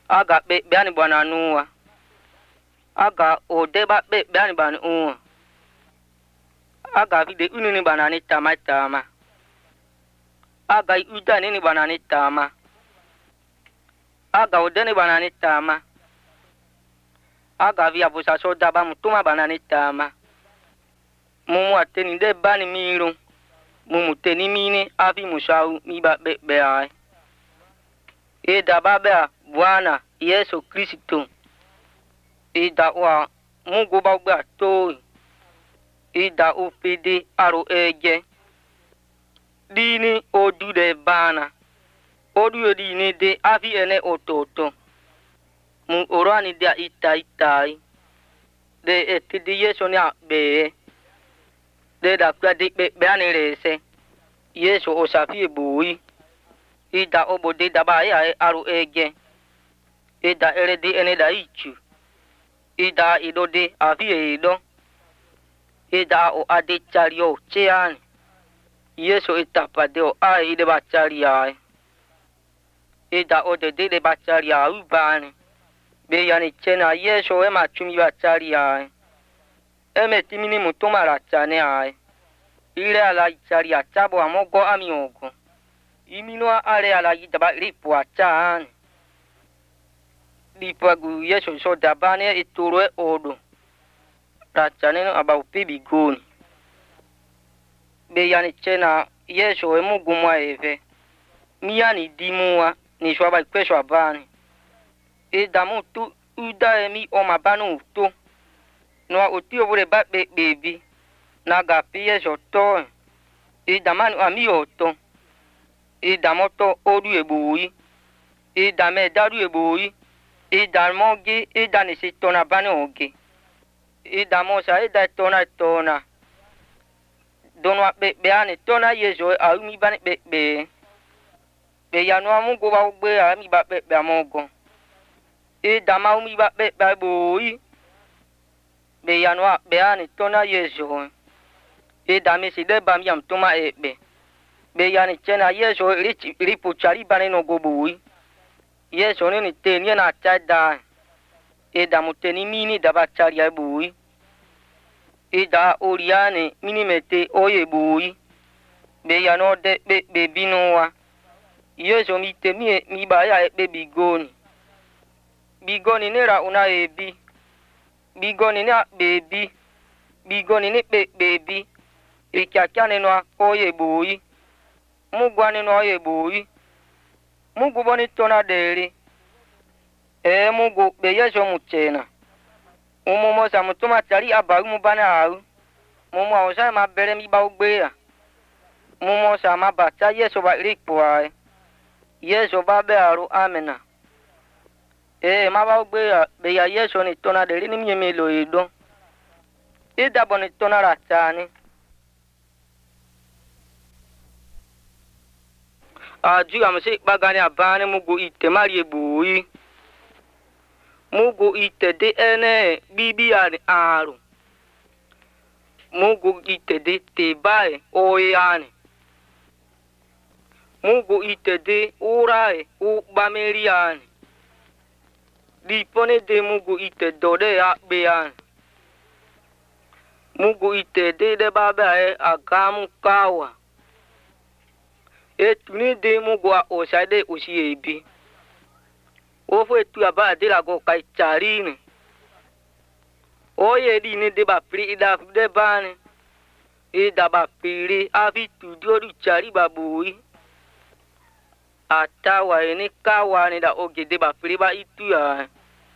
aga be bani bana nuwa aga odeba be bani bani uwa aga vide unini bana ni tama aga uda ni bana ni tama aga odeni bana ni tama aga via busa soda ba mutuma bana ni tama mumu ateni de bani miru mumu teni mini avi musau mi ba be ai ida baba Bwana Yesu Kristo ida wa Mungu bagba to ida upidi aro eje dini odu de bana odu dini de avi ene ototo mu orani de itai de etidi Yesu ni abe de da kwa de be ani rese Yesu osafi buyi ida obode da ba ya aro eje ida erede ene da ichu ida idode avi edo ida o ade chario chean Yesu itapade o ide ba charia ida ode de ba charia ubani be yani chena Yesu e ma chumi ba charia eme timini mutuma ra chane ai ile ala charia chabo amogo amiogo imino ale ala idaba ripu achan dipagu Yesu so dabane ituro odo rachane no aba upibi goni be yani chena Yesu emugumwa eve miyani dimua ni shwaba kwesho abani edamu tu uda emi o mabanu to no oti obure ba bebi na ga Yesu to edamanu ami oto edamoto odu ebuyi edame daru ebuyi edamoge edanisi tona bani oge edamosa tona donwa be ani tona Yesu aumi bani be yanu amugo ba gbe ami ba be amogo edama umi ba be boyi be yanu be ani tona Yesu edami si de bam yam toma be yani chena Yesu ripu chari bani no gobuyi Yesu ni teni na chada edamu teni mini daba chari abuyi ida oriane mini mete oye buyi be yano de be binowa Yesu mi temi mi ba ya bigoni nera una ebi bigoni na bebi bigoni ni bebi ikiakane no oye buyi mugwane no oye buyi mugu boni tona deri mugu be Yesu muchena umumo sa mutuma chari abaru mubana au mumo osa ma bere mi ba ogbe ya mumo sa ma bata Yesu ba ripo ai Yesu ba be aru amena ma ba ogbe ya be ya Yesu ni tona deri ni mi lo edo ida boni tona ratani aju amse bagani abane mugu ite mari ebuyi mugu ite de ene bibi ani aru mugu ite de tebae oyani mugu ite de urae ubameriani dipone de mugu ite dode akbeani mugu ite de babae agamu kawa etuni de mugu a osade osi ebi ofo etu aba de la go kai charini oye di ni de ba pri ida de bani ida ba piri avi tu dioru chari babui atawa ni kawa ni da oge de ba pri ba itu ya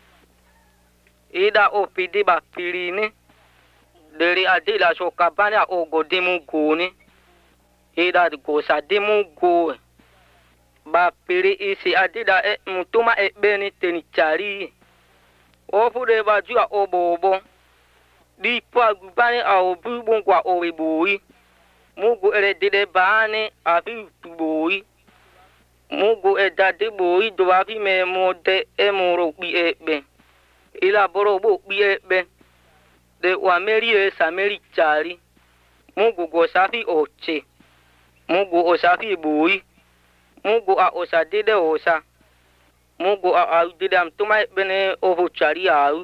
ida opi de ba piri ni deri adela so kabani a ogo de mugu ni ida go sa de mugu ba piri isi adida mutuma beni teni chari ofu de ba jua obobo di pa gubani a obu kwa owebuyi mugu ere de bani afi buyi mugu edade buyi do afi me mode emuro bi ebe ila boro bo bi ebe de wa meri sameri chari mugu go safi oche mugu osafi buyi mugu a osa dede osa Mugo au didam tuma bene ovo chari au.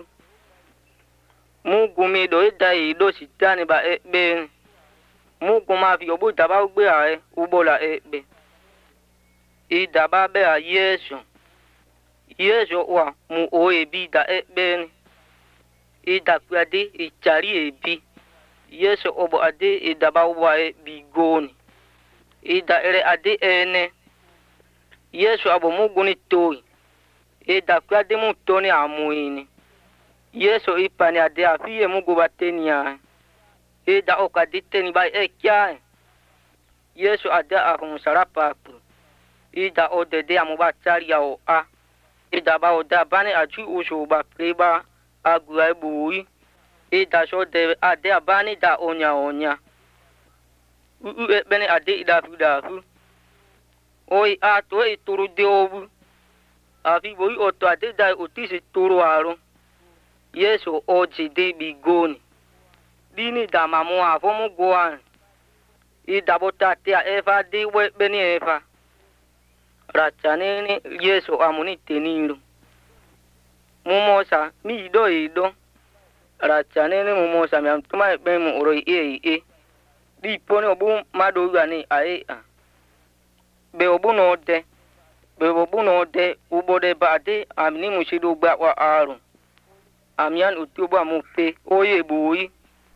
Mugo me do dai do sitani ba be. Mugo ma fi obo daba ugbe ae ubola be. I daba be a Yesu. Yesu wa mu o ebi da be. I da kwade I chari ebi. Yesu obo ade I daba wa bi goni. I da ere ade ene. Yesu abo mugo ni toi. I da kwade mu toni amuini. Yesu ipani ade afiye mugo batenia. I da okadite ni ba ekya. Yesu ade afumusarapa apu. I da odede amubachari ya o a. I da ba oda bane aju usho ba preba agua bui. I da so de ade abani da onya. Bene ade idafu. Oi a to e turu de obu. Afi boi oto ade da otisi turu aro. Yesu oji de bigoni. Dini da mamu avomu goan. I da bota te a eva de we beni eva. Rachanene Yesu amuni teniru. Mumosa mi ido. Rachanene mumosa mi amtuma be mu oro e. Di poni obu mado gani ae a. Be obu no de ubode bade amni mushidu gba wa aru. Amian utuba mu pe oye bui.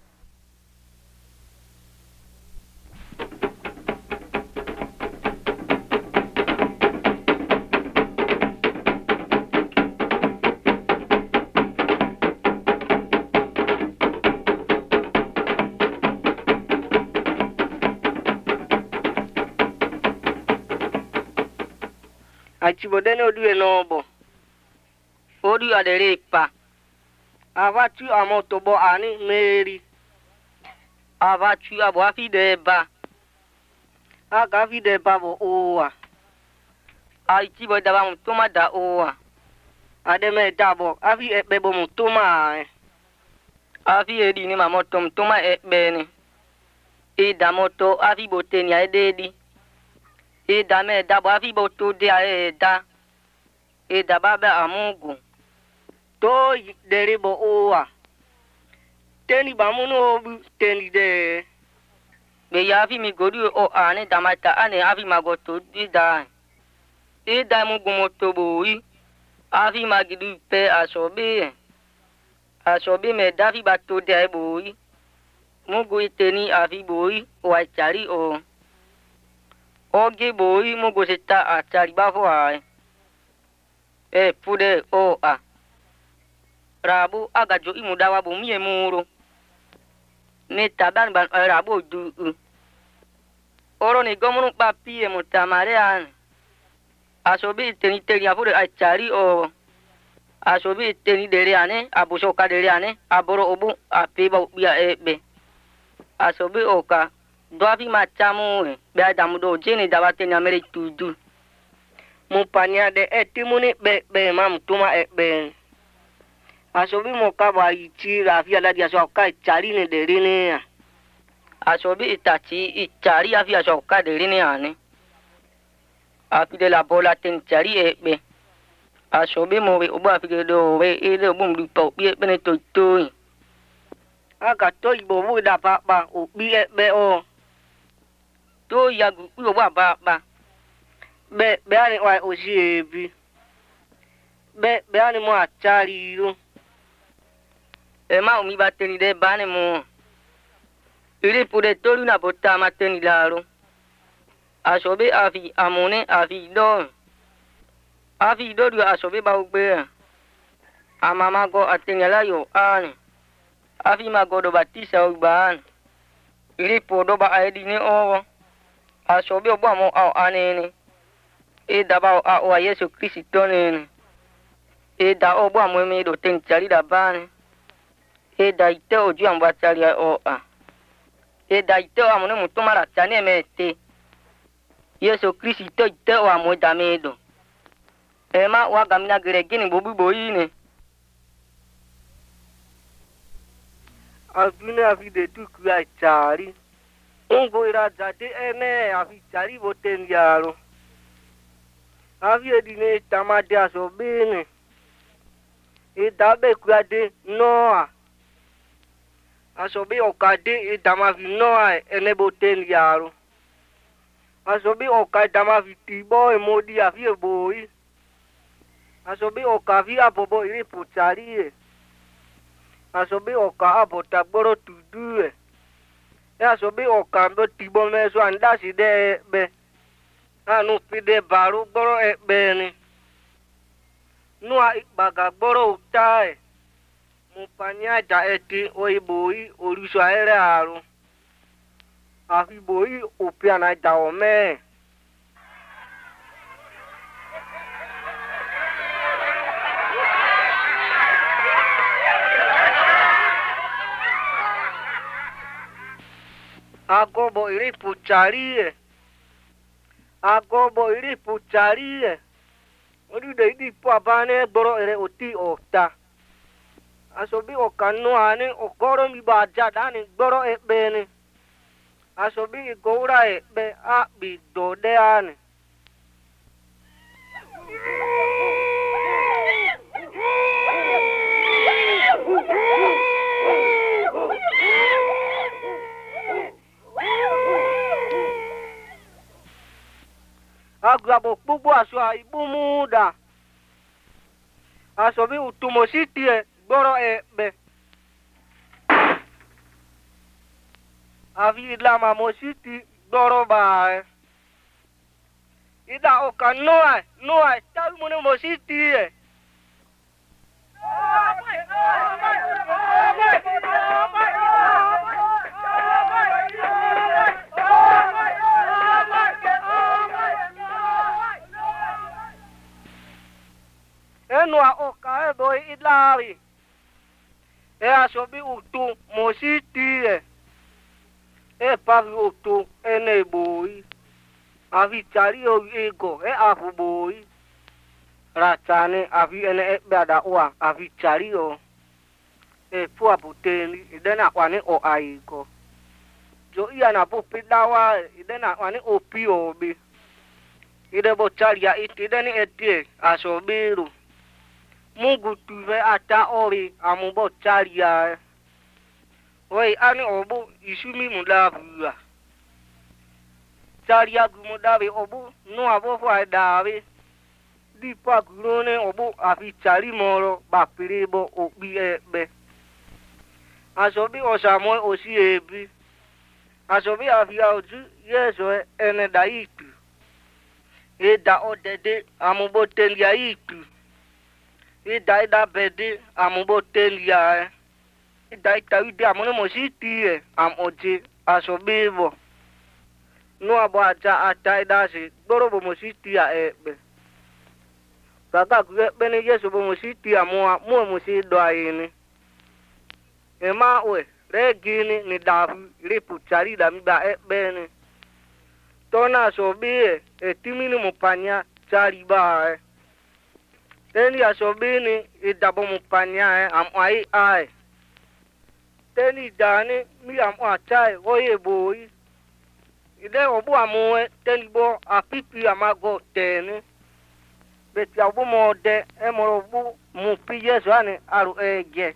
Achibodene odue nobo. Odi adere pa. Avatu amotobo ani meri. Avatu abo afide ba. Aga afide ba bo owa. Aichibo daba mutuma da owa. Ademe dabo afi ebebo mutuma. Afi edi ni mamoto mutuma ebeni. Ida moto afi boteni ededi. Ida me dabo afi boto de aeda. Ida babe amugu. To deribo owa. Teni bamuno obu teni de. Be ya afi mi godi o ane damata ane afi magoto ida. Ida mugu moto boi. Afi magidu pe asobe. Asobe me dafi bato de boi. Mugu iteni afi boi o achari o. Oge boi mugu seta achari bafo ai. Pude o a. Rabu agajo imudawa bu miye muro. Ne taban ban rabu du. Oro ni gomunu papi mutamare an. Asobi teni teni afure achari o. Asobi teni dere ane abuso ka dere ane aboro obu apiba biya ebe. Asobi oka doafi machamu be adamudo jeni dabate ni amere tudu. Mupanya de etimuni be mam tuma ebe. Asobi mokaba ichi rafi ala dia so ka chari ne dere ne. Asobi itachi ichari afi aso ka dere ne ane. Afi de la bola ten chari ebe. Asobi mo we obu afi do we ele obu mdupo bi ebe ne to. Aga to ibo bu da papa obi ebe o. To yagu obu papa. Be ani wa oji ebi. Be ani mo achari ro. Ema umi bateni de bane mo. Iri pude toru na bota mateni laro. Asobe afi amone afi do. Afi do du asobe ba ugbe. Amama go atenyala yo an. Afi magodo batisa ugban. Iri podo ba aedi ni owo. Asobe obo amo au anene. E daba o Yesu Kristo nene. E da obo amo me do tenchari da bane. E da ite oju ambachari o a. E da ite o amone mutuma la chane mete. Yesu Kristo ite o amo da medo. Ema wa gamina geregini bobu boyine. Afine afi de tu kwa chari. Ungo ira jade ene afi chari boten yaro. Avie dine tamade asobene. Dabe kuade noa. Asobi okade damavi noa eneboten yaro. Asobi oka damavi tibo emodi avie boy. Asobi okavi abobo iri puchari. Asobi oka abota gboro tudue. Asobi oka mbo tibo meso andasi de be. Anu pide baru gboro ekbeni. Nua ikbaga gboro utae. Mupanya da eti oiboi oruso aere aru. Afi boi opiana da ome. Agobo iri pucharie. Agobo iri pucharie. Odi de di pabane gboro ere oti ota. Asobi okanu ane okoro mi baja dani gboro ekbeni. Asobi goura ekbe abi dode ane. Agabo bubu aswa ibu muda. Asobi utumositie gboro ekbe. Avi lama mositi gboro bae. Ida oka noa tawi mune mositi e. Enua oka ebo idari. Asobi utu mositi e. Pavi utu ene boi. Avi chari o ego afu boi. Ratane avi ene ekbada ua avi chari o. Pua buteni idena wane o aigo. Jo iya na bu pidawa idena wane o piobi. Ide bo chari ya iti ideni etie asobiru. Mungu tuve ata ori amubo chari ya. Oi ani obu isumi mudavu. Chari ya gumudavi obu no abo fwa davi. Di pa gurone obu afi chari moro bapiribo obi ebe. Asobi osamoy osi ebi. Asobi afi auju yeso ene daitu. Eda odede amubo telia itu. Ida bede amubo telia. Ida itawi amune mositi am oje asobi bo. No abo aja ata idasi gboro bo mositi a ebe. Kaka kuwe bene yeso bo mositi amua mu mosi do ayini. Ema we regini ni dafu ripuchari da mi ba ebene. Tona sobi etimini mupanya chari ba Teni asobini idabo mupanya am ai. Teni dani mi am achai oye boy. Ide obu amue teni bo apipi amago teni. Beti obu mode emoro bu mupi yeso ane aru ege.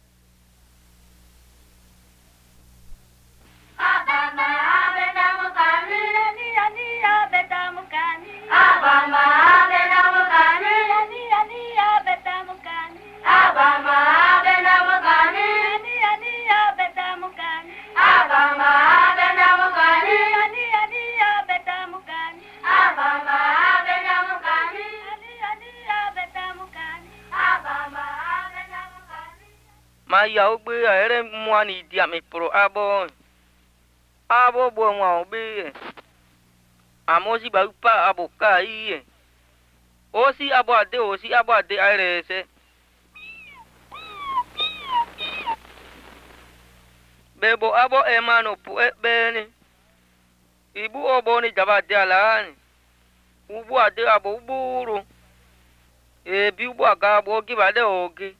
Ma ya ogbe ere mwani di ami pro abo bo nwa ogbe amosi ba upa abo kai osi abo ade arese bebo abo emano pu ebeni ibu obo ni jaba de alani ubu ade abo uburu bi ubu aga abo gibade oge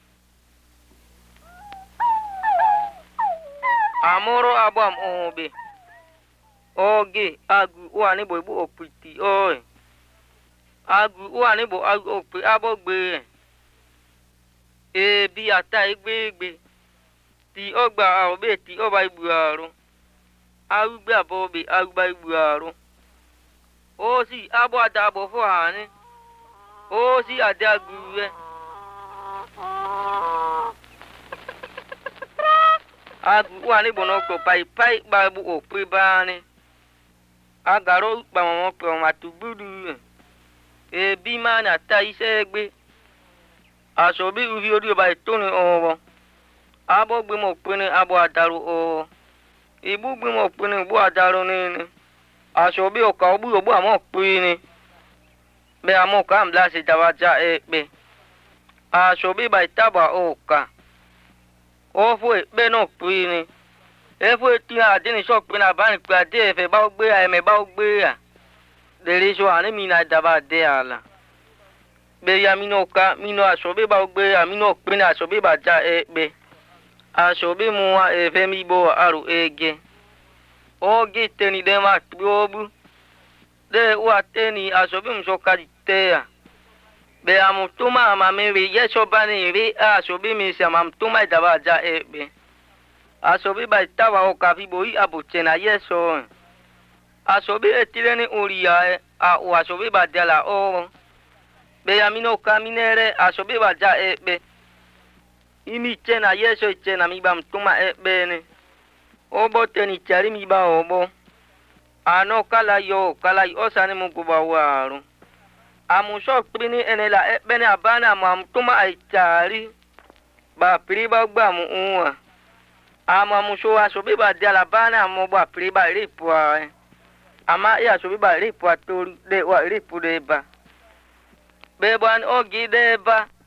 amoro abam oge agu wani boibu opiti oi agu wa ni bo agu ope abogbe ebi ata igbegbe ti ogba obe ti oba igbu arun arugbe abobe arugba igbu arun o si abo adabo fo hani o si ade aguwe agu wa ni bo no ko pai ba bu ope ba ni agaro pa mo pe ma tugbudu ebi ma na ta isegbe asobi uvi ori ba itoni owo abo gbe mo pe ni abo adaru o ibu gbe mo pe ni ibu adaru ni asobi o ka obu obu amo pe ni be amo ka mla se dawaja pe asobi ba itaba o ka o fo pe no pe ni e fo ti adini so pe na ba ni pe ade efe ba gbe a me ba gbe a dere so ani mi na daba de ala be ya mi no ka mi no asobi ba gbe a mi no pe na asobi ba ja pe asobi mu wa efe mi bo aru ege oge teni de ma tuobu de wa teni asobi mu so ka te ya be amutuma ma me re yeso ba ni re asobi mi se amutuma daba ja pe asobi ba tawa o ka fi boyi abuche na yeso asobi etire ni oriya a o asobi ba dela o be ya mi no ka minere asobi ba ja pe imi chena yeso chena mi ba mtuma pe ni obo teni chari mi ba obo ano kala yo osani mu go ba waru amuso pini enela pe ni abana mu mtuma ai chari ba pri ba gba mu unwa ama muso asobi ba de alabana mo ba pri ba ripu ama ya asobi ba ripu to de wa ripu de ba be ban ogi de ba